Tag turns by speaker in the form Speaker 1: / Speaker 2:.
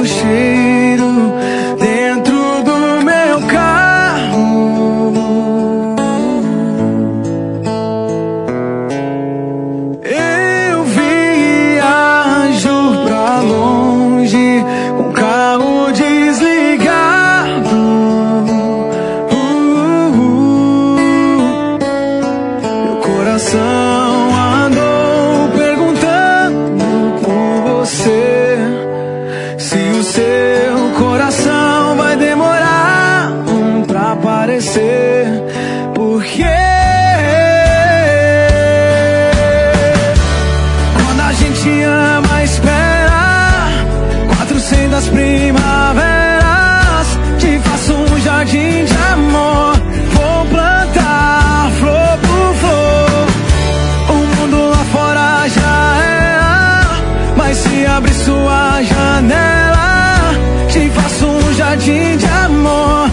Speaker 1: seu cheiro dentro do meu carro. Eu viajo pra longe com o carro desligado. Meu coração andou perguntando por você, se o seu coração vai demorar pra aparecer. Porque quando a gente ama, espera 400 primaveras. Te faço um jardim de amor, vou plantar flor por flor. O mundo lá fora já era, mas se abrir sua janela, te faço um jardim de amor.